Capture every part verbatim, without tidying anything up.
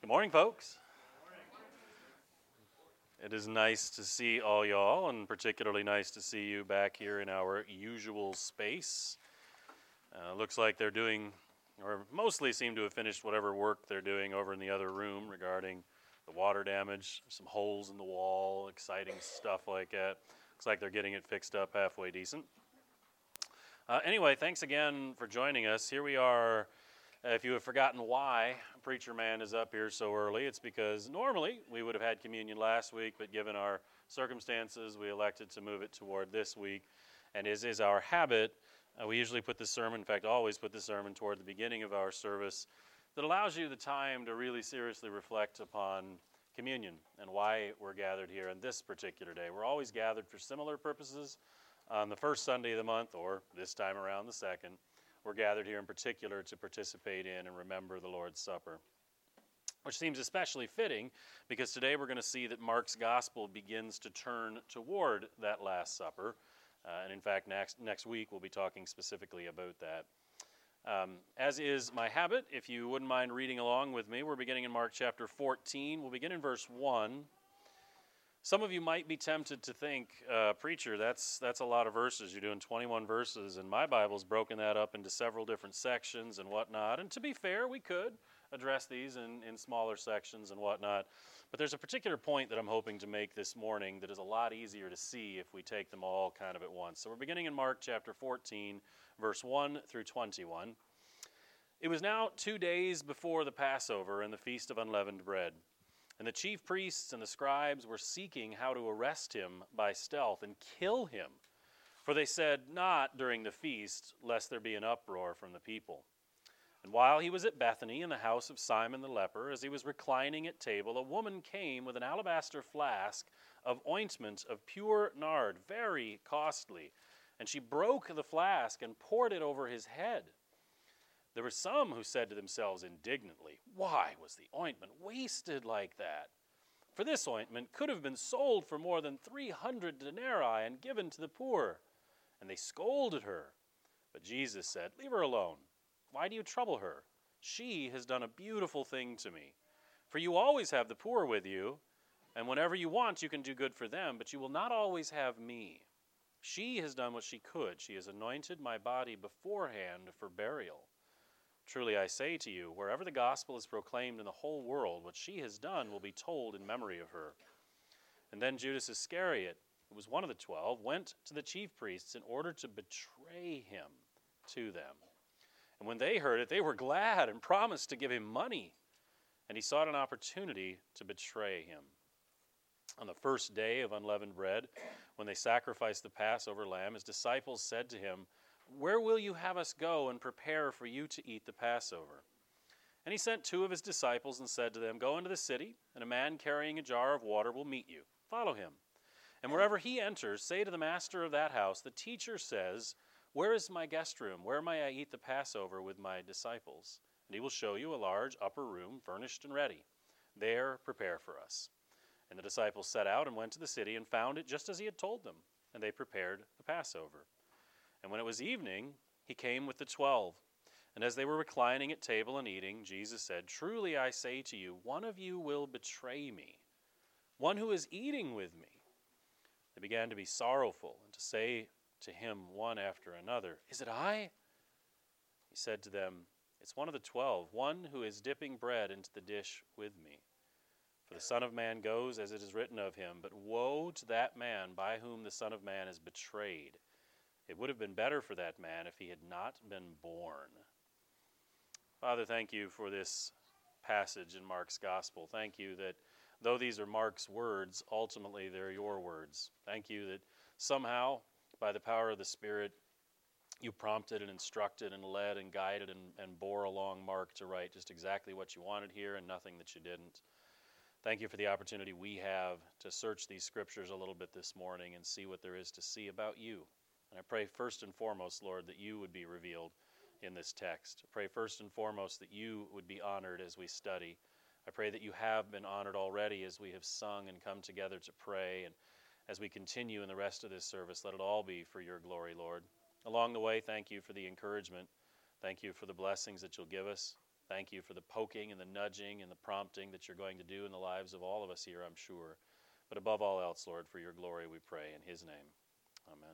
Good morning, folks. It is nice to see all y'all, and particularly nice to see you back here in our usual space. Uh, looks like they're doing, or mostly seem to have finished whatever work they're doing over in the other room regarding the water damage, some holes in the wall, exciting stuff like that. Looks like they're getting it fixed up halfway decent. Uh, anyway, thanks again for joining us. Here we are. Uh, if you have forgotten why Preacher Man is up here so early, it's because normally we would have had communion last week, but given our circumstances, we elected to move it toward this week. And as is our habit, uh, we usually put the sermon, in fact, always put the sermon toward the beginning of our service. That allows you the time to really seriously reflect upon communion and why we're gathered here on this particular day. We're always gathered for similar purposes on the first Sunday of the month, or this time around the second. We're gathered here in particular to participate in and remember the Lord's Supper, which seems especially fitting because today we're going to see that Mark's gospel begins to turn toward that Last Supper. Uh, and in fact, next, next week we'll be talking specifically about that. Um, as is my habit, if you wouldn't mind reading along with me, we're beginning in Mark chapter fourteen. We'll begin in verse one. Some of you might be tempted to think, uh, preacher, that's that's a lot of verses. You're doing twenty-one verses, and my Bible's broken that up into several different sections and whatnot. And to be fair, we could address these in, in smaller sections and whatnot. But there's a particular point that I'm hoping to make this morning that is a lot easier to see if we take them all kind of at once. So we're beginning in Mark chapter fourteen, verse one through twenty-one. It was now two days before the Passover and the Feast of Unleavened Bread. And the chief priests and the scribes were seeking how to arrest him by stealth and kill him. For they said, "Not during the feast, lest there be an uproar from the people." And while he was at Bethany in the house of Simon the leper, as he was reclining at table, a woman came with an alabaster flask of ointment of pure nard, very costly. And she broke the flask and poured it over his head. There were some who said to themselves indignantly, "Why was the ointment wasted like that? For this ointment could have been sold for more than three hundred denarii and given to the poor." And they scolded her. But Jesus said, "Leave her alone. Why do you trouble her? She has done a beautiful thing to me. For you always have the poor with you, and whenever you want you can do good for them, but you will not always have me. She has done what she could. She has anointed my body beforehand for burial. Truly I say to you, wherever the gospel is proclaimed in the whole world, what she has done will be told in memory of her." And then Judas Iscariot, who was one of the twelve, went to the chief priests in order to betray him to them. And when they heard it, they were glad and promised to give him money. And he sought an opportunity to betray him. On the first day of unleavened bread, when they sacrificed the Passover lamb, his disciples said to him, "Where will you have us go and prepare for you to eat the Passover?" And he sent two of his disciples and said to them, "Go into the city, and a man carrying a jar of water will meet you. Follow him. And wherever he enters, say to the master of that house, 'The teacher says, where is my guest room? Where may I eat the Passover with my disciples?' And he will show you a large upper room, furnished and ready. There prepare for us." And the disciples set out and went to the city and found it just as he had told them, and they prepared the Passover. And when it was evening, he came with the twelve. And as they were reclining at table and eating, Jesus said, "Truly I say to you, one of you will betray me, one who is eating with me." They began to be sorrowful and to say to him one after another, "Is it I?" He said to them, "It's one of the twelve, one who is dipping bread into the dish with me. For the Son of Man goes as it is written of him, but woe to that man by whom the Son of Man is betrayed. It would have been better for that man if he had not been born." Father, thank you for this passage in Mark's gospel. Thank you that though these are Mark's words, ultimately they're your words. Thank you that somehow, by the power of the Spirit, you prompted and instructed and led and guided and, and bore along Mark to write just exactly what you wanted here and nothing that you didn't. Thank you for the opportunity we have to search these scriptures a little bit this morning and see what there is to see about you. And I pray first and foremost, Lord, that you would be revealed in this text. I pray first and foremost that you would be honored as we study. I pray that you have been honored already as we have sung and come together to pray. And as we continue in the rest of this service, let it all be for your glory, Lord. Along the way, thank you for the encouragement. Thank you for the blessings that you'll give us. Thank you for the poking and the nudging and the prompting that you're going to do in the lives of all of us here, I'm sure. But above all else, Lord, for your glory we pray in his name. Amen.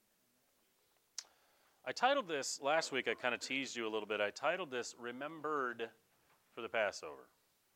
I titled this, last week I kind of teased you a little bit, I titled this, Remembered for the Passover.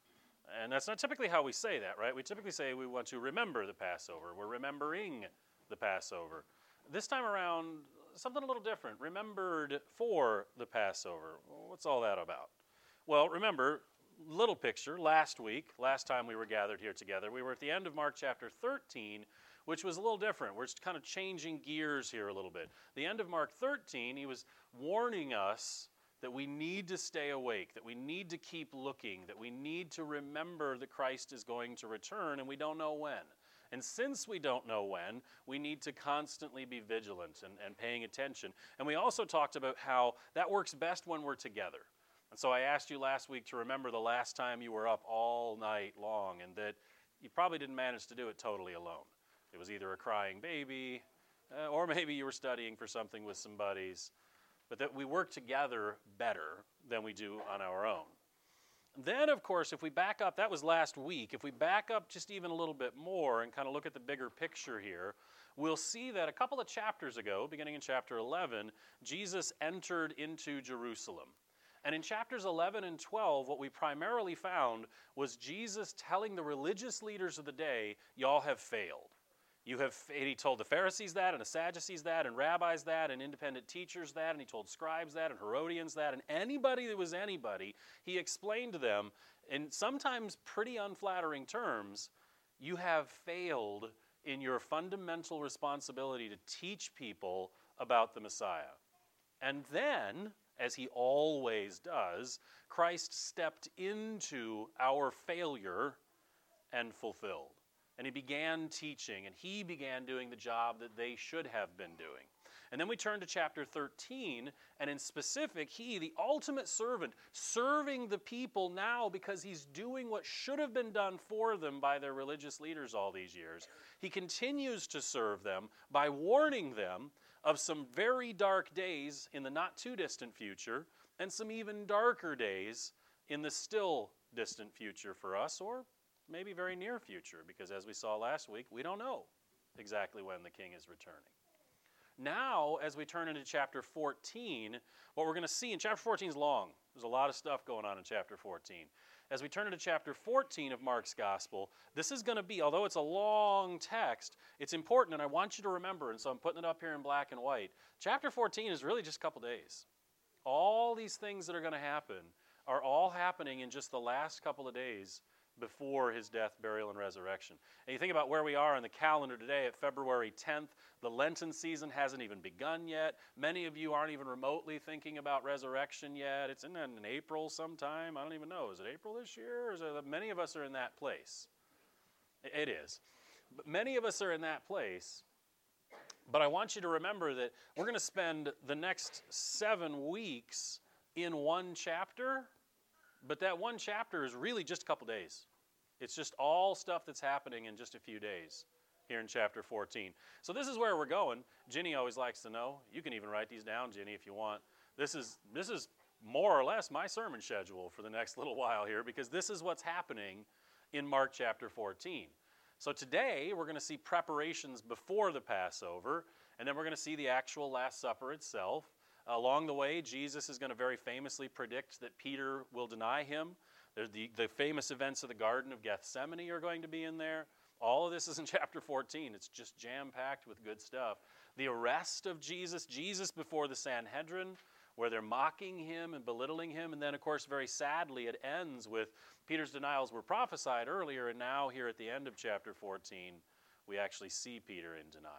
And that's not typically how we say that, right? We typically say we want to remember the Passover. We're remembering the Passover. This time around, something a little different. Remembered for the Passover. What's all that about? Well, remember, little picture, last week, last time we were gathered here together, we were at the end of Mark chapter thirteen, which was a little different. We're just kind of changing gears here a little bit. The end of Mark thirteen, he was warning us that we need to stay awake, that we need to keep looking, that we need to remember that Christ is going to return, and we don't know when. And since we don't know when, we need to constantly be vigilant and, and paying attention. And we also talked about how that works best when we're together. And so I asked you last week to remember the last time you were up all night long, and that you probably didn't manage to do it totally alone. It was either a crying baby, uh, or maybe you were studying for something with some buddies, but that we work together better than we do on our own. Then, of course, if we back up, that was last week, if we back up just even a little bit more and kind of look at the bigger picture here, we'll see that a couple of chapters ago, beginning in chapter eleven, Jesus entered into Jerusalem. And in chapters eleven and twelve, what we primarily found was Jesus telling the religious leaders of the day, y'all have failed. You have, he told the Pharisees that, and the Sadducees that, and rabbis that, and independent teachers that, and he told scribes that, and Herodians that, and anybody that was anybody, he explained to them in sometimes pretty unflattering terms, you have failed in your fundamental responsibility to teach people about the Messiah. And then, as he always does, Christ stepped into our failure and fulfilled. And he began teaching, and he began doing the job that they should have been doing. And then we turn to chapter thirteen, and in specific, he, the ultimate servant, serving the people now because he's doing what should have been done for them by their religious leaders all these years. He continues to serve them by warning them of some very dark days in the not-too-distant future, and some even darker days in the still distant future for us, or maybe very near future, because as we saw last week, we don't know exactly when the king is returning. Now, as we turn into chapter fourteen, what we're going to see, and chapter fourteen is long. There's a lot of stuff going on in chapter fourteen. As we turn into chapter fourteen of Mark's gospel, this is going to be, although it's a long text, it's important, and I want you to remember, and so I'm putting it up here in black and white. Chapter fourteen is really just a couple days. All these things that are going to happen are all happening in just the last couple of days before his death, burial, and resurrection. And you think about where we are on the calendar today at February tenth. The Lenten season hasn't even begun yet. Many of you aren't even remotely thinking about resurrection yet. It's in, in April sometime. I don't even know. Is it April this year? Or is it, many of us are in that place. It is. But many of us are in that place. But I want you to remember that we're going to spend the next seven weeks in one chapter. But that one chapter is really just a couple days. It's just all stuff that's happening in just a few days here in chapter fourteen. So this is where we're going. Ginny always likes to know. You can even write these down, Ginny, if you want. This is this is more or less my sermon schedule for the next little while here, because this is what's happening in Mark chapter fourteen. So today we're going to see preparations before the Passover, and then we're going to see the actual Last Supper itself. Along the way, Jesus is going to very famously predict that Peter will deny him. There's the, the famous events of the Garden of Gethsemane are going to be in there. All of this is in chapter fourteen. It's just jam-packed with good stuff. The arrest of Jesus, Jesus before the Sanhedrin, where they're mocking him and belittling him. And then, of course, very sadly, it ends with Peter's denials were prophesied earlier, and now here at the end of chapter fourteen, we actually see Peter in denial.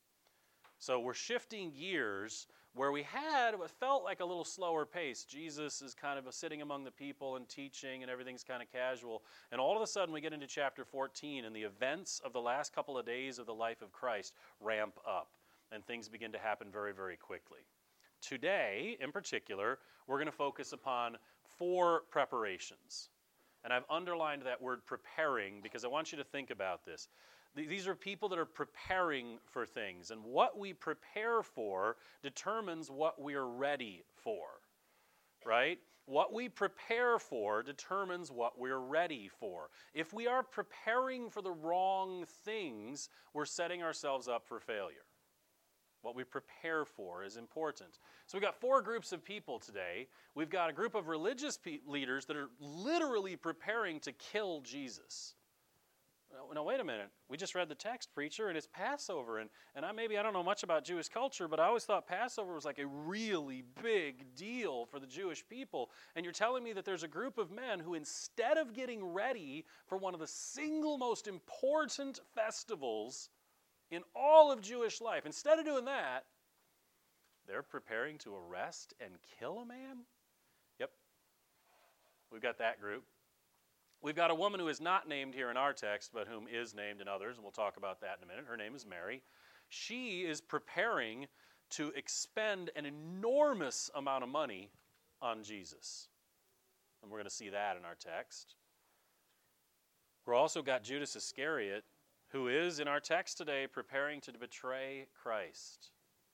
So we're shifting gears where we had what felt like a little slower pace. Jesus is kind of sitting among the people and teaching, and everything's kind of casual. And all of a sudden we get into chapter fourteen, and the events of the last couple of days of the life of Christ ramp up, and things begin to happen very, very quickly. Today, in particular, we're going to focus upon four preparations. And I've underlined that word preparing because I want you to think about this. These are people that are preparing for things, and what we prepare for determines what we're ready for, right? What we prepare for determines what we're ready for. If we are preparing for the wrong things, we're setting ourselves up for failure. What we prepare for is important. So we've got four groups of people today. We've got a group of religious pe- leaders that are literally preparing to kill Jesus. Now, now, wait a minute. We just read the text, preacher, and it's Passover. And, and I maybe I don't know much about Jewish culture, but I always thought Passover was like a really big deal for the Jewish people. And you're telling me that there's a group of men who, instead of getting ready for one of the single most important festivals in all of Jewish life, instead of doing that, they're preparing to arrest and kill a man? Yep. We've got that group. We've got a woman who is not named here in our text, but whom is named in others, and we'll talk about that in a minute. Her name is Mary. She is preparing to expend an enormous amount of money on Jesus. And we're going to see that in our text. We've also got Judas Iscariot, who is, in our text today, preparing to betray Christ.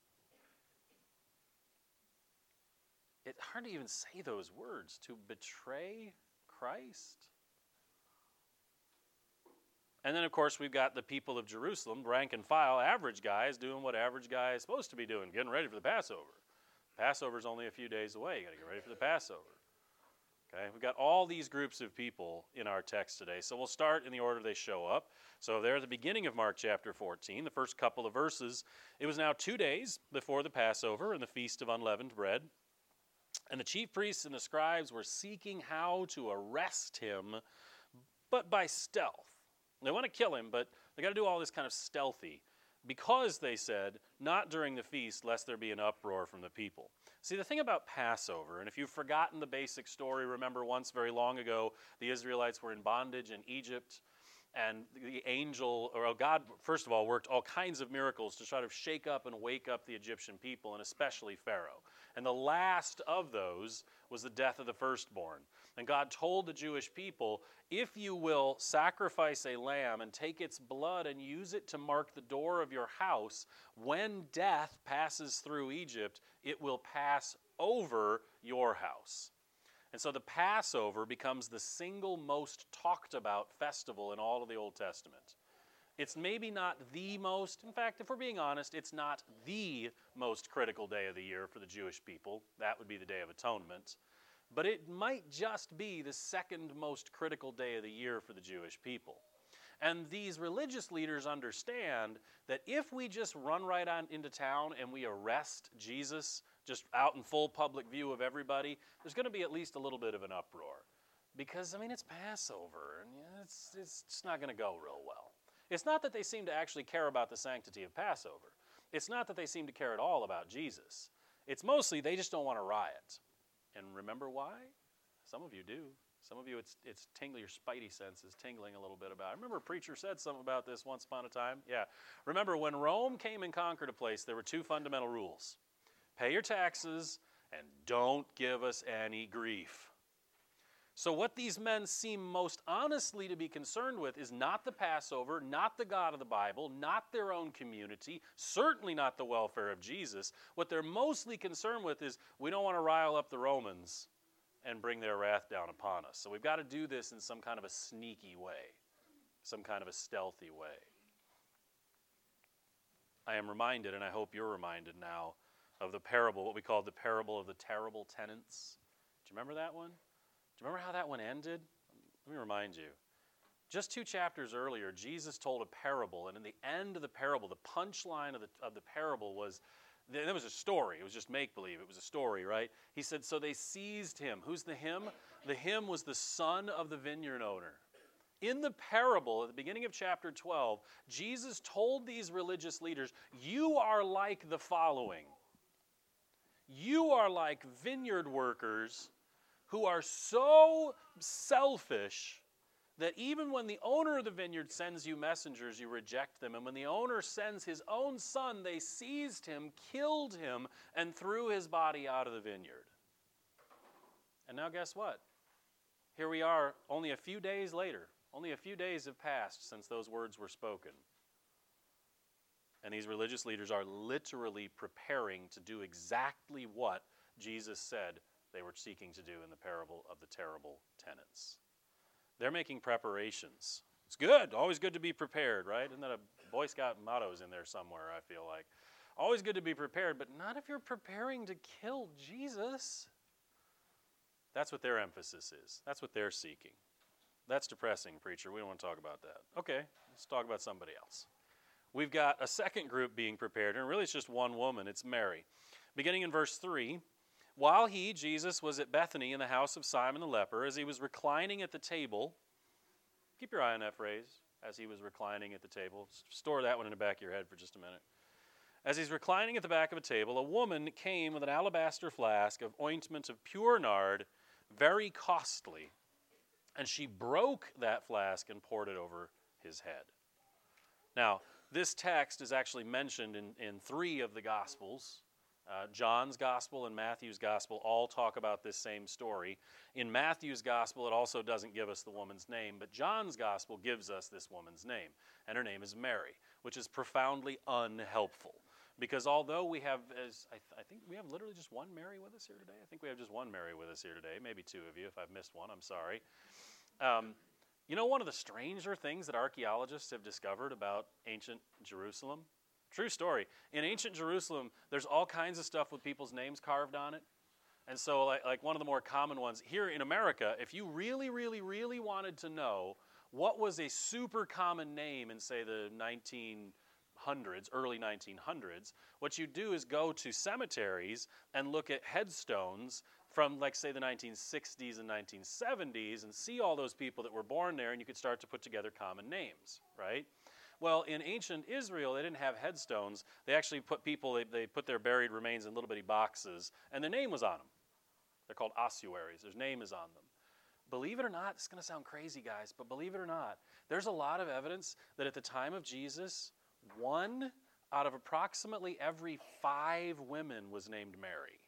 It's hard to even say those words, to betray Christ. And then, of course, we've got the people of Jerusalem, rank and file, average guys, doing what average guy is supposed to be doing, getting ready for the Passover. Passover's only a few days away. You got to get ready for the Passover. Okay, we've got all these groups of people in our text today. So we'll start in the order they show up. So there at the beginning of Mark chapter fourteen, the first couple of verses, it was now two days before the Passover and the Feast of Unleavened Bread. And the chief priests and the scribes were seeking how to arrest him, but by stealth. They want to kill him, but they got to do all this kind of stealthy, because, they said, not during the feast, lest there be an uproar from the people. See, the thing about Passover, and if you've forgotten the basic story, remember once very long ago, the Israelites were in bondage in Egypt, and the angel, or God, first of all, worked all kinds of miracles to try to shake up and wake up the Egyptian people, and especially Pharaoh. And the last of those was the death of the firstborn. And God told the Jewish people, if you will sacrifice a lamb and take its blood and use it to mark the door of your house, when death passes through Egypt, it will pass over your house. And so the Passover becomes the single most talked about festival in all of the Old Testament. It's maybe not the most, in fact, if we're being honest, it's not the most critical day of the year for the Jewish people. That would be the Day of Atonement. But it might just be the second most critical day of the year for the Jewish people. And these religious leaders understand that if we just run right on into town and we arrest Jesus, just out in full public view of everybody, there's going to be at least a little bit of an uproar. Because, I mean, it's Passover, and it's, it's just not going to go real well. It's not that they seem to actually care about the sanctity of Passover. It's not that they seem to care at all about Jesus. It's mostly they just don't want to riot. And remember why? Some of you do. Some of you, it's it's tingling, your spidey sense is tingling a little bit about it. I remember a preacher said something about this once upon a time. Yeah. Remember, when Rome came and conquered a place, there were two fundamental rules. Pay your taxes and don't give us any grief. So what these men seem most honestly to be concerned with is not the Passover, not the God of the Bible, not their own community, certainly not the welfare of Jesus. What they're mostly concerned with is we don't want to rile up the Romans and bring their wrath down upon us. So we've got to do this in some kind of a sneaky way, some kind of a stealthy way. I am reminded, and I hope you're reminded now, of the parable, what we call the parable of the terrible tenants. Do you remember that one? Do you remember how that one ended? Let me remind you. Just two chapters earlier, Jesus told a parable, and in the end of the parable, the punchline of the, of the parable was, there was a story. It was just make-believe. It was a story, right? He said, so they seized him. Who's the him? The him was the son of the vineyard owner. In the parable, at the beginning of chapter twelve, Jesus told these religious leaders, you are like the following. You are like vineyard workers who are so selfish that even when the owner of the vineyard sends you messengers, you reject them. And when the owner sends his own son, they seized him, killed him, and threw his body out of the vineyard. And now guess what? Here we are only a few days later. Only a few days have passed since those words were spoken. And these religious leaders are literally preparing to do exactly what Jesus said they were seeking to do in the parable of the terrible tenants. They're making preparations. It's good. Always good to be prepared, right? Isn't that a Boy Scout motto's in there somewhere, I feel like. Always good to be prepared, but not if you're preparing to kill Jesus. That's what their emphasis is. That's what they're seeking. That's depressing, preacher. We don't want to talk about that. Okay, let's talk about somebody else. We've got a second group being prepared, and really it's just one woman. It's Mary. Beginning in verse three, while he, Jesus, was at Bethany in the house of Simon the leper, as he was reclining at the table, keep your eye on that phrase, as he was reclining at the table. Store that one in the back of your head for just a minute. As he's reclining at the back of a table, a woman came with an alabaster flask of ointment of pure nard, very costly, and she broke that flask and poured it over his head. Now, this text is actually mentioned in, in three of the Gospels. Uh, John's Gospel and Matthew's Gospel all talk about this same story. In Matthew's Gospel, it also doesn't give us the woman's name, but John's Gospel gives us this woman's name, and her name is Mary, which is profoundly unhelpful. Because although we have, as I, th- I think we have literally just one Mary with us here today. I think we have just one Mary with us here today, maybe two of you. If I've missed one, I'm sorry. Um, you know, one of the stranger things that archaeologists have discovered about ancient Jerusalem? True story. In ancient Jerusalem, there's all kinds of stuff with people's names carved on it. And so like, like one of the more common ones, here in America, if you really, really, really wanted to know what was a super common name in, say, the nineteen hundreds, early nineteen hundreds, what you do is go to cemeteries and look at headstones from, like, say, the nineteen sixties and nineteen seventies and see all those people that were born there, and you could start to put together common names, right? Well, in ancient Israel, they didn't have headstones. They actually put people, they, they put their buried remains in little bitty boxes, and their name was on them. They're called ossuaries. Their name is on them. Believe it or not, it's going to sound crazy, guys, but believe it or not, there's a lot of evidence that at the time of Jesus, one out of approximately every five women was named Mary.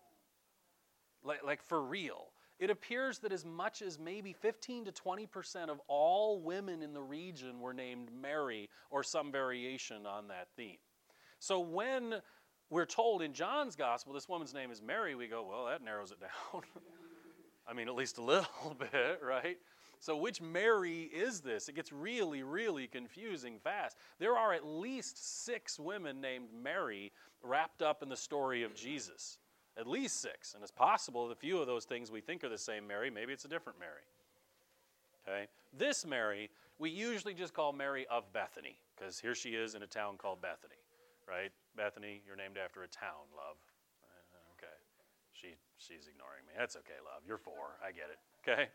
Like, like for real. It appears that as much as maybe fifteen to twenty percent of all women in the region were named Mary or some variation on that theme. So when we're told in John's Gospel this woman's name is Mary, we go, well, that narrows it down. I mean, at least a little bit, right? So which Mary is this? It gets really, really confusing fast. There are at least six women named Mary wrapped up in the story of Jesus. At least six. And it's possible that a few of those things we think are the same Mary, maybe it's a different Mary. Okay? This Mary, we usually just call Mary of Bethany, because here she is in a town called Bethany, right? Bethany, you're named after a town, love. Uh, okay. She, she's ignoring me. That's okay, love. You're four. I get it. Okay?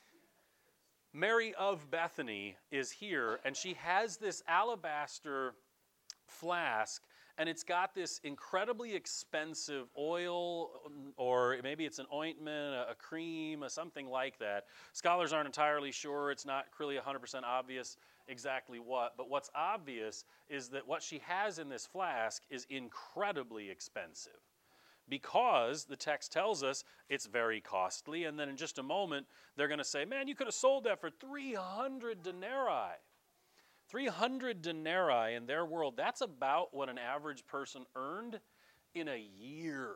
Mary of Bethany is here, and she has this alabaster flask, and it's got this incredibly expensive oil, or maybe it's an ointment, a, a cream, or something like that. Scholars aren't entirely sure. It's not really one hundred percent obvious exactly what, but what's obvious is that what she has in this flask is incredibly expensive, because the text tells us it's very costly, and then in just a moment, they're going to say, man, you could have sold that for three hundred denarii. three hundred denarii in their world, that's about what an average person earned in a year.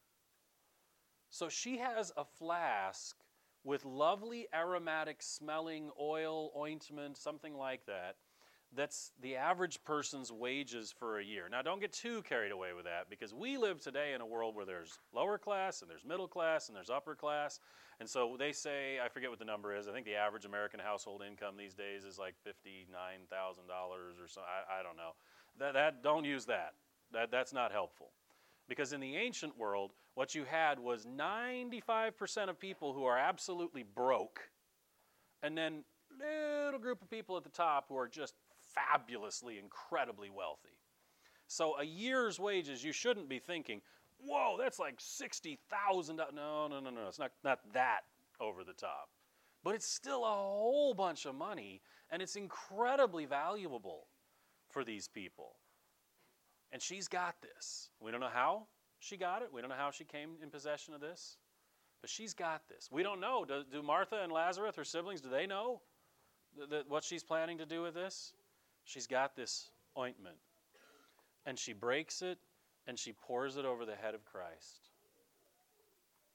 So she has a flask with lovely aromatic smelling oil, ointment, something like that, that's the average person's wages for a year. Now, don't get too carried away with that, because we live today in a world where there's lower class, and there's middle class, and there's upper class. And so they say, I forget what the number is, I think the average American household income these days is like fifty-nine thousand dollars or so. I, I don't know. That, that, don't use that. that. That's not helpful. Because in the ancient world, what you had was ninety-five percent of people who are absolutely broke, and then little group of people at the top who are just fabulously, incredibly wealthy. So a year's wages, you shouldn't be thinking, whoa, that's like sixty thousand dollars. No, no, no, no. It's not, not that over the top. But it's still a whole bunch of money, and it's incredibly valuable for these people. And she's got this. We don't know how she got it. We don't know how she came in possession of this. But she's got this. We don't know. Do, do Martha and Lazarus, her siblings, do they know th- th- what she's planning to do with this? She's got this ointment, and she breaks it, and she pours it over the head of Christ.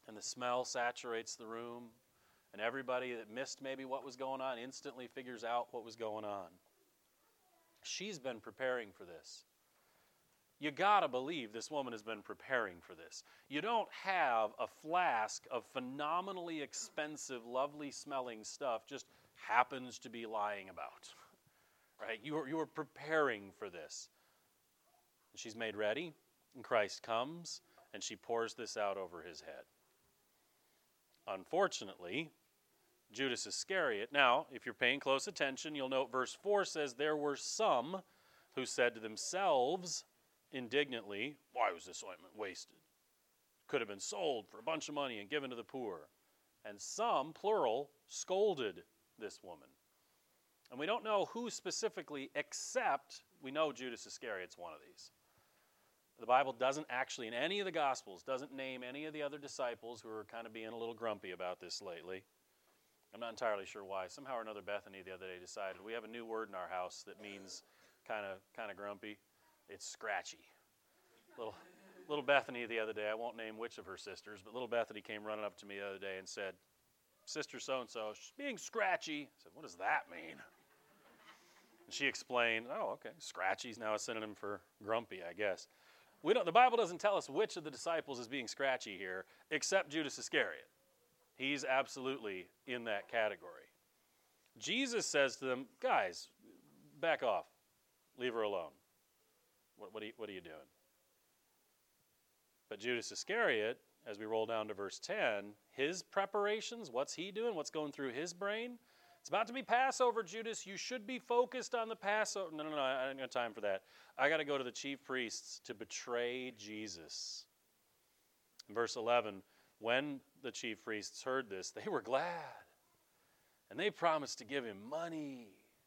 and the smell saturates the room, and everybody that missed maybe what was going on instantly figures out what was going on. She's been preparing for this. You gotta believe this woman has been preparing for this. You don't have a flask of phenomenally expensive, lovely smelling stuff just happens to be lying about, right? You are, you are preparing for this. She's made ready, and Christ comes, and she pours this out over his head. Unfortunately, Judas Iscariot, now, if you're paying close attention, you'll note verse four says, there were some who said to themselves indignantly, why was this ointment wasted? Could have been sold for a bunch of money and given to the poor. And some, plural, scolded this woman. And we don't know who specifically, except we know Judas Iscariot's one of these. The Bible doesn't actually, in any of the Gospels, doesn't name any of the other disciples who are kind of being a little grumpy about this lately. I'm not entirely sure why. Somehow or another, Bethany the other day decided we have a new word in our house that means kind of kind of grumpy. It's scratchy. Little, little Bethany the other day, I won't name which of her sisters, but little Bethany came running up to me the other day and said, Sister so-and-so, she's being scratchy. I said, what does that mean? And she explained, oh, okay, scratchy is now a synonym for grumpy, I guess. We don't. The Bible doesn't tell us which of the disciples is being scratchy here, except Judas Iscariot. He's absolutely in that category. Jesus says to them, guys, back off. Leave her alone. What, what, are you, what are you doing? But Judas Iscariot, as we roll down to verse ten, his preparations, what's he doing? What's going through his brain? It's about to be Passover, Judas. You should be focused on the Passover. No, no, no, I don't have time for that. I got to go to the chief priests to betray Jesus. In verse eleven, when the chief priests heard this, they were glad. And they promised to give him money.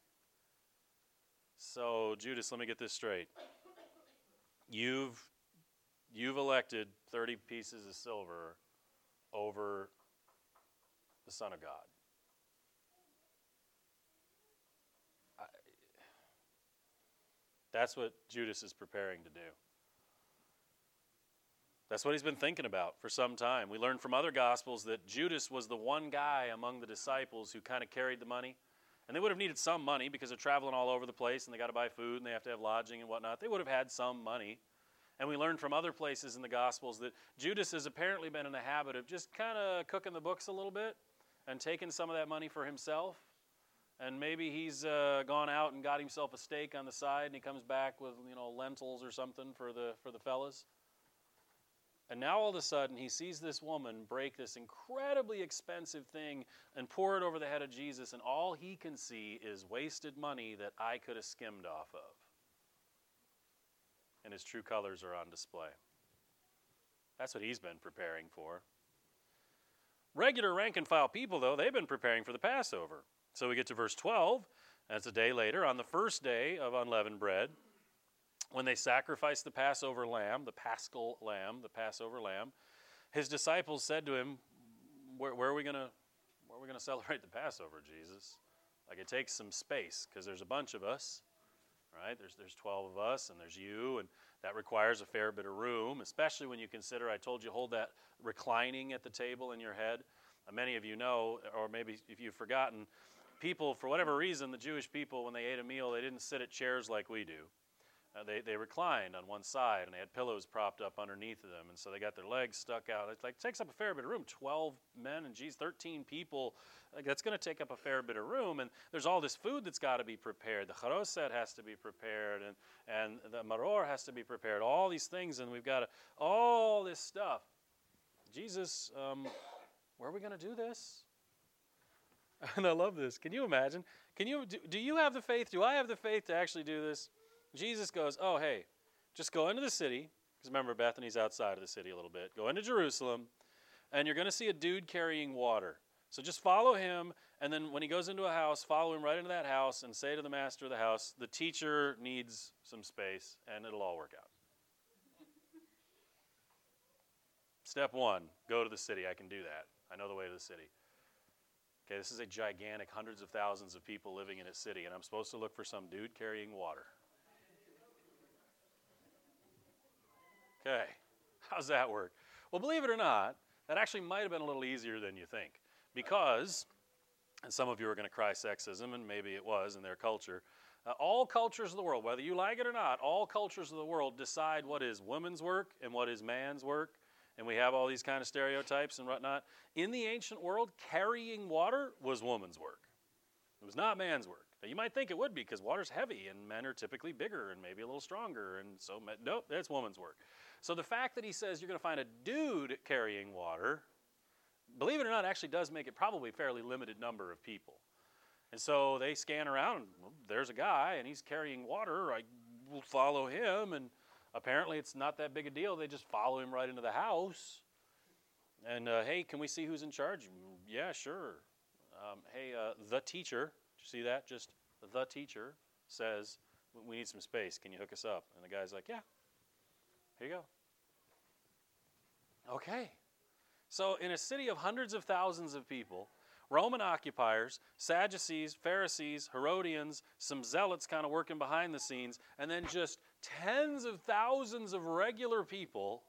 So, Judas, let me get this straight. You've, you've elected thirty pieces of silver over the Son of God. I, that's what Judas is preparing to do. That's what he's been thinking about for some time. We learned from other Gospels that Judas was the one guy among the disciples who kind of carried the money. And they would have needed some money because they're traveling all over the place and they got to buy food and they have to have lodging and whatnot. They would have had some money. And we learned from other places in the Gospels that Judas has apparently been in the habit of just kind of cooking the books a little bit and taking some of that money for himself. And maybe he's uh, gone out and got himself a steak on the side and he comes back with, you know, lentils or something for the for the fellas. And now all of a sudden he sees this woman break this incredibly expensive thing and pour it over the head of Jesus, and all he can see is wasted money that I could have skimmed off of. And his true colors are on display. That's what he's been preparing for. Regular rank and file people, though, they've been preparing for the Passover. So we get to verse twelve. That's a day later, on the first day of unleavened bread, when they sacrificed the Passover lamb, the paschal lamb, the Passover lamb, his disciples said to him, where, where are we going to where are we going to celebrate the Passover, Jesus? Like, it takes some space because there's a bunch of us, right? There's there's twelve of us and there's you, and that requires a fair bit of room, especially when you consider, I told you, hold that reclining at the table in your head. Uh, many of you know, or maybe if you've forgotten, people, for whatever reason, the Jewish people, when they ate a meal, they didn't sit at chairs like we do. Uh, they, they reclined on one side, and they had pillows propped up underneath of them, and so they got their legs stuck out. It like, takes up a fair bit of room. twelve men and, geez, thirteen people. Like, that's going to take up a fair bit of room, and there's all this food that's got to be prepared. The charoset has to be prepared, and, and the maror has to be prepared. All these things, and we've got to, all this stuff. Jesus, um, where are we going to do this? And I love this. Can you imagine? Can you do, do you have the faith? Do I have the faith to actually do this? Jesus goes, oh, hey, just go into the city, because remember, Bethany's outside of the city a little bit. Go into Jerusalem, and you're going to see a dude carrying water. So just follow him, and then when he goes into a house, follow him right into that house and say to the master of the house, the teacher needs some space, and it'll all work out. Step one, go to the city. I can do that. I know the way to the city. Okay, this is a gigantic, hundreds of thousands of people living in a city, and I'm supposed to look for some dude carrying water. Okay, how's that work? Well, believe it or not, that actually might have been a little easier than you think. Because, and some of you are going to cry sexism, and maybe it was in their culture, uh, all cultures of the world, whether you like it or not, all cultures of the world decide what is women's work and what is man's work. And we have all these kind of stereotypes and whatnot. In the ancient world, carrying water was woman's work. It was not man's work. Now, you might think it would be because water's heavy and men are typically bigger and maybe a little stronger. And so, nope, that's woman's work. So the fact that he says you're going to find a dude carrying water, believe it or not, actually does make it probably a fairly limited number of people. And so they scan around, and well, there's a guy, and he's carrying water. I will follow him, and apparently it's not that big a deal. They just follow him right into the house. And, uh, hey, can we see who's in charge? Yeah, sure. Um, hey, uh, the teacher, did you see that? Just the teacher says, we need some space. Can you hook us up? And the guy's like, yeah, here you go. Okay. So in a city of hundreds of thousands of people, Roman occupiers, Sadducees, Pharisees, Herodians, some zealots kind of working behind the scenes, and then just tens of thousands of regular people.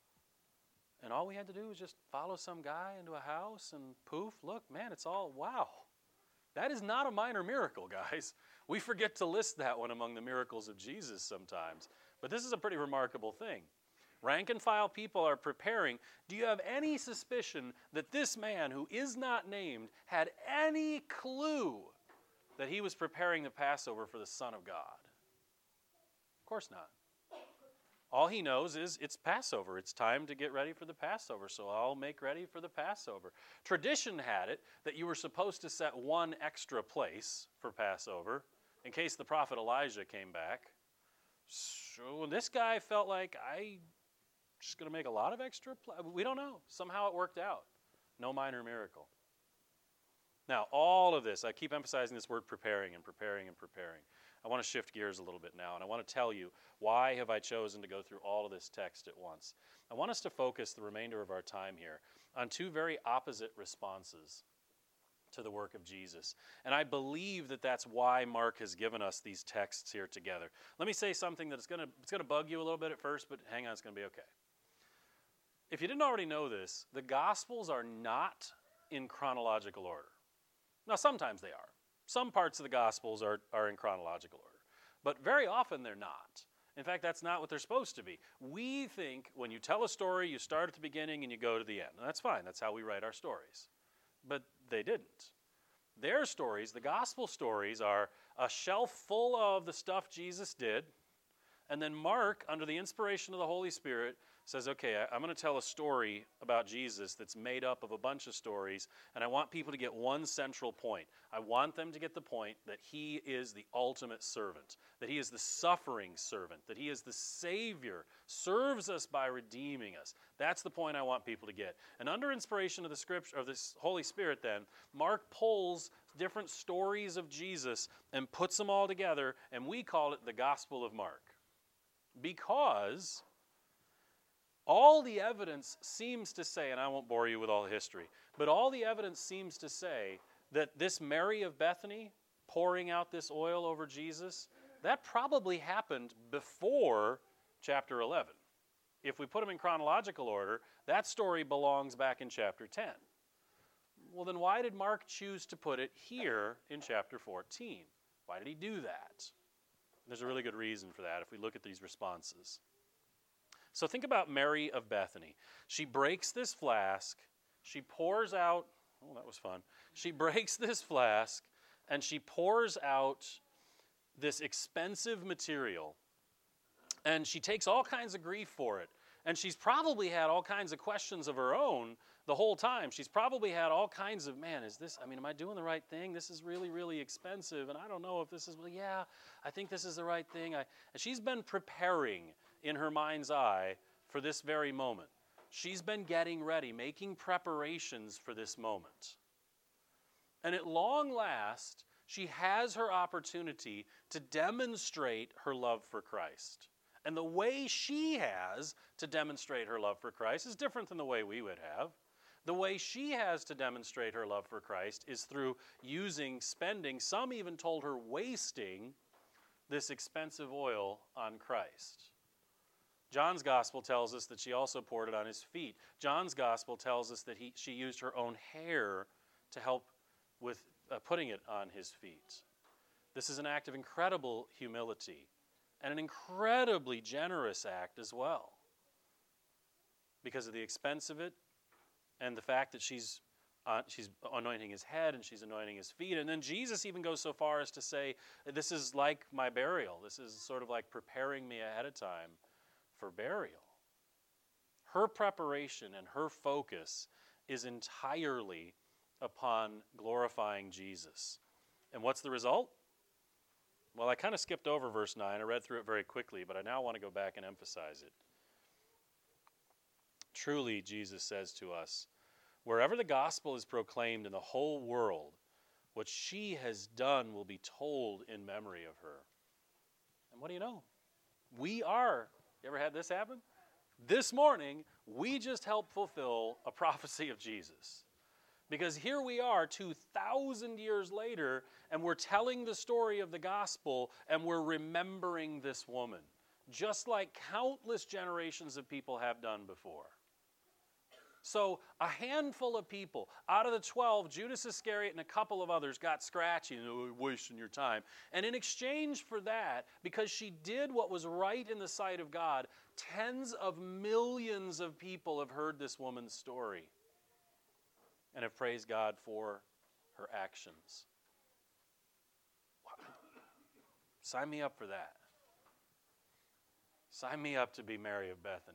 And all we had to do was just follow some guy into a house and poof, look, man, it's all, wow. That is not a minor miracle, guys. We forget to list that one among the miracles of Jesus sometimes. But this is a pretty remarkable thing. Rank and file people are preparing. Do you have any suspicion that this man who is not named had any clue that he was preparing the Passover for the Son of God? Of course not. All he knows is it's Passover. It's time to get ready for the Passover, so I'll make ready for the Passover. Tradition had it that you were supposed to set one extra place for Passover in case the prophet Elijah came back. So this guy felt like, I just going to make a lot of extra pl-. We don't know. Somehow it worked out. No minor miracle. Now, all of this, I keep emphasizing this word preparing and preparing and preparing. I want to shift gears a little bit now, and I want to tell you why have I chosen to go through all of this text at once. I want us to focus the remainder of our time here on two very opposite responses to the work of Jesus. And I believe that that's why Mark has given us these texts here together. Let me say something that's going to, it's going to bug you a little bit at first, but hang on, it's going to be okay. If you didn't already know this, the Gospels are not in chronological order. Now, sometimes they are. Some parts of the Gospels are, are in chronological order. But very often they're not. In fact, that's not what they're supposed to be. We think when you tell a story, you start at the beginning and you go to the end. And that's fine. That's how we write our stories. But they didn't. Their stories, the Gospel stories, are a shelf full of the stuff Jesus did. And then Mark, under the inspiration of the Holy Spirit, says, okay, I'm going to tell a story about Jesus that's made up of a bunch of stories, and I want people to get one central point. I want them to get the point that he is the ultimate servant, that he is the suffering servant, that he is the Savior, serves us by redeeming us. That's the point I want people to get. And under inspiration of the Scripture, of this Holy Spirit then, Mark pulls different stories of Jesus and puts them all together, and we call it the Gospel of Mark. Because all the evidence seems to say, and I won't bore you with all the history, but all the evidence seems to say that this Mary of Bethany pouring out this oil over Jesus, that probably happened before chapter eleven. If we put them in chronological order, that story belongs back in chapter ten. Well, then why did Mark choose to put it here in chapter fourteen? Why did he do that? There's a really good reason for that if we look at these responses. So think about Mary of Bethany. She breaks this flask. She pours out, oh, that was fun. She breaks this flask and she pours out this expensive material. And she takes all kinds of grief for it. And she's probably had all kinds of questions of her own the whole time. She's probably had all kinds of, man, is this, I mean, am I doing the right thing? This is really, really expensive. And I don't know if this is, well, yeah, I think this is the right thing. I, and she's been preparing in her mind's eye for this very moment. She's been getting ready, making preparations for this moment. And at long last, she has her opportunity to demonstrate her love for Christ. And the way she has to demonstrate her love for Christ is different than the way we would have. The way she has to demonstrate her love for Christ is through using, spending, some even told her wasting this expensive oil on Christ. John's gospel tells us that she also poured it on his feet. John's gospel tells us that he, she used her own hair to help with uh, putting it on his feet. This is an act of incredible humility and an incredibly generous act as well, because of the expense of it and the fact that she's uh, she's anointing his head and she's anointing his feet. And then Jesus even goes so far as to say, this is like my burial. This is sort of like preparing me ahead of time for burial. Her preparation and her focus is entirely upon glorifying Jesus. And what's the result? Well, I kind of skipped over verse nine. I read through it very quickly, but I now want to go back and emphasize it. Truly, Jesus says to us, wherever the gospel is proclaimed in the whole world, what she has done will be told in memory of her. And what do you know? We are, you ever had this happen? This morning, we just helped fulfill a prophecy of Jesus. Because here we are two thousand years later, and we're telling the story of the gospel, and we're remembering this woman, just like countless generations of people have done before. So a handful of people, out of the twelve, Judas Iscariot and a couple of others got scratchy and oh, wasting your time. And in exchange for that, because she did what was right in the sight of God, tens of millions of people have heard this woman's story and have praised God for her actions. Sign me up for that. Sign me up to be Mary of Bethany.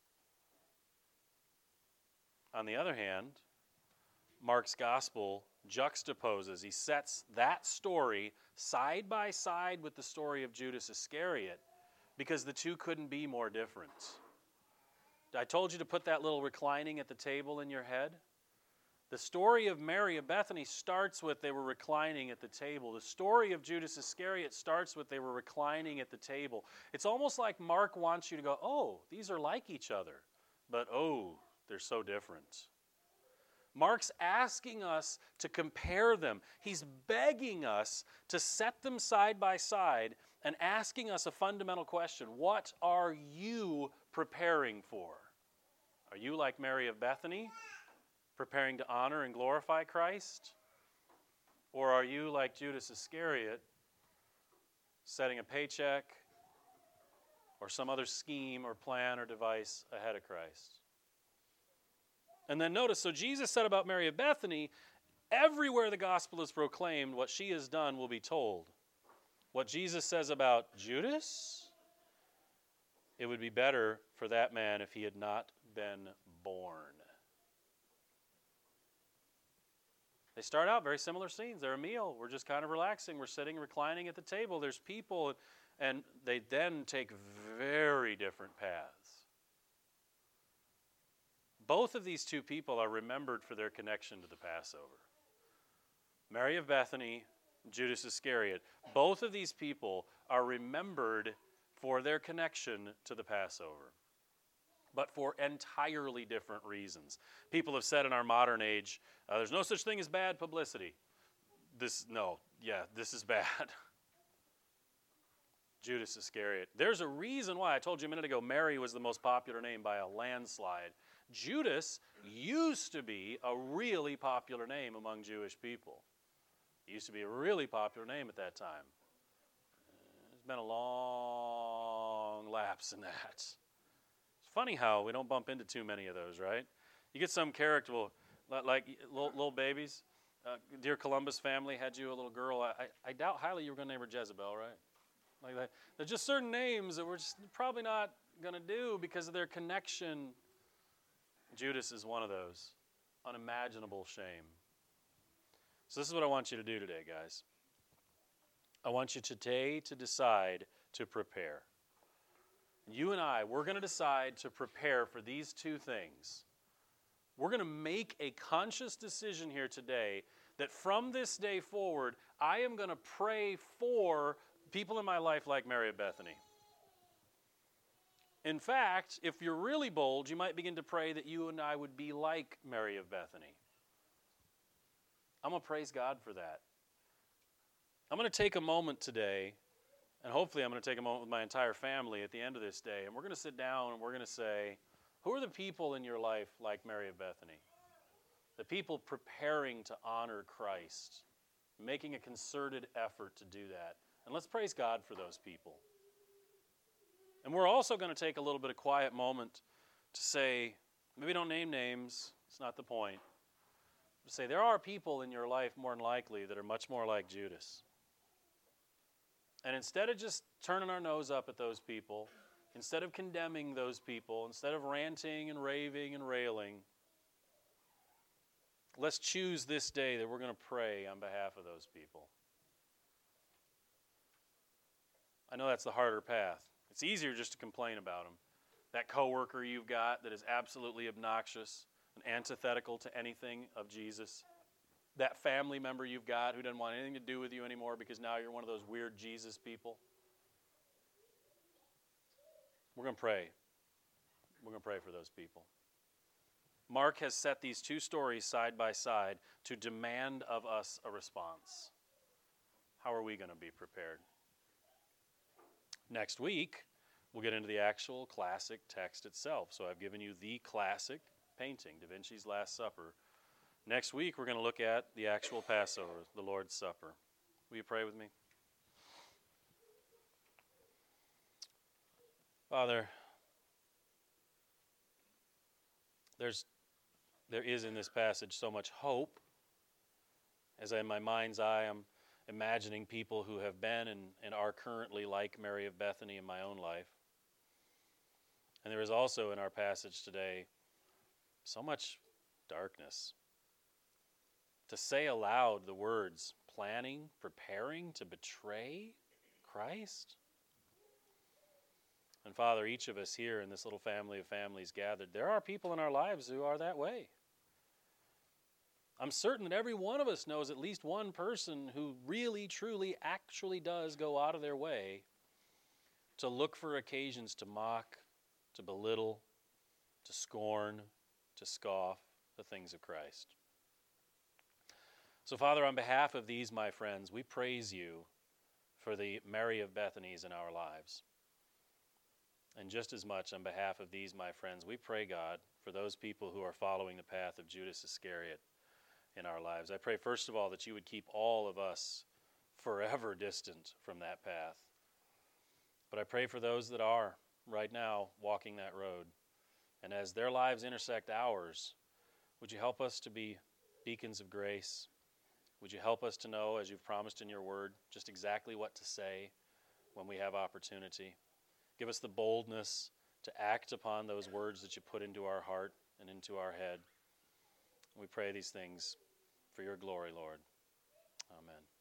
On the other hand, Mark's gospel juxtaposes, he sets that story side by side with the story of Judas Iscariot because the two couldn't be more different. I told you to put that little reclining at the table in your head. The story of Mary of Bethany starts with they were reclining at the table. The story of Judas Iscariot starts with they were reclining at the table. It's almost like Mark wants you to go, oh, these are like each other, but oh, they're so different. Mark's asking us to compare them. He's begging us to set them side by side and asking us a fundamental question. What are you preparing for? Are you like Mary of Bethany, preparing to honor and glorify Christ? Or are you like Judas Iscariot, setting a paycheck or some other scheme or plan or device ahead of Christ? And then notice, so Jesus said about Mary of Bethany, everywhere the gospel is proclaimed, what she has done will be told. What Jesus says about Judas, it would be better for that man if he had not been born. They start out very similar scenes. They're a meal. We're just kind of relaxing. We're sitting, reclining at the table. There's people, and they then take very different paths. Both of these two people are remembered for their connection to the Passover. Mary of Bethany, Judas Iscariot. Both of these people are remembered for their connection to the Passover, but for entirely different reasons. People have said in our modern age, uh, there's no such thing as bad publicity. This, no, yeah, this is bad. Judas Iscariot. There's a reason why. I told you a minute ago, Mary was the most popular name by a landslide. Judas used to be a really popular name among Jewish people. It used to be a really popular name at that time. There's been a long lapse in that. It's funny how we don't bump into too many of those, right? You get some character, well, like little, little babies. Uh, dear Columbus family had you a little girl. I, I doubt highly you were going to name her Jezebel, right? Like that. There's just certain names that we're just probably not going to do because of their connection. Judas is one of those. Unimaginable shame. So this is what I want you to do today, guys. I want you today to decide to prepare. You and I, we're going to decide to prepare for these two things. We're going to make a conscious decision here today that from this day forward, I am going to pray for people in my life like Mary of Bethany. In fact, if you're really bold, you might begin to pray that you and I would be like Mary of Bethany. I'm going to praise God for that. I'm going to take a moment today And hopefully I'm going to take a moment with my entire family at the end of this day, and we're going to sit down and we're going to say, who are the people in your life like Mary of Bethany? The people preparing to honor Christ, making a concerted effort to do that. And let's praise God for those people. And we're also going to take a little bit of quiet moment to say, maybe don't name names, it's not the point. To say there are people in your life more than likely that are much more like Judas. And instead of just turning our nose up at those people, instead of condemning those people, instead of ranting and raving and railing, let's choose this day that we're going to pray on behalf of those people. I know that's the harder path. It's easier just to complain about them. That coworker you've got that is absolutely obnoxious and antithetical to anything of Jesus. That family member you've got who doesn't want anything to do with you anymore because now you're one of those weird Jesus people. We're going to pray. We're going to pray for those people. Mark has set these two stories side by side to demand of us a response. How are we going to be prepared? Next week, we'll get into the actual classic text itself. So I've given you the classic painting, Da Vinci's Last Supper. Next week, we're going to look at the actual Passover, the Lord's Supper. Will you pray with me? Father, there's, there is in this passage so much hope. As in my mind's eye, I'm imagining people who have been and, and are currently like Mary of Bethany in my own life. And there is also in our passage today so much darkness. To say aloud the words, planning, preparing to betray Christ. And Father, each of us here in this little family of families gathered, there are people in our lives who are that way. I'm certain that every one of us knows at least one person who really, truly, actually does go out of their way to look for occasions to mock, to belittle, to scorn, to scoff the things of Christ. So, Father, on behalf of these, my friends, we praise you for the Mary of Bethany's in our lives. And just as much on behalf of these, my friends, we pray, God, for those people who are following the path of Judas Iscariot in our lives. I pray, first of all, that you would keep all of us forever distant from that path. But I pray for those that are right now walking that road. And as their lives intersect ours, would you help us to be beacons of grace? Would you help us to know, as you've promised in your word, just exactly what to say when we have opportunity? Give us the boldness to act upon those words that you put into our heart and into our head. We pray these things for your glory, Lord. Amen.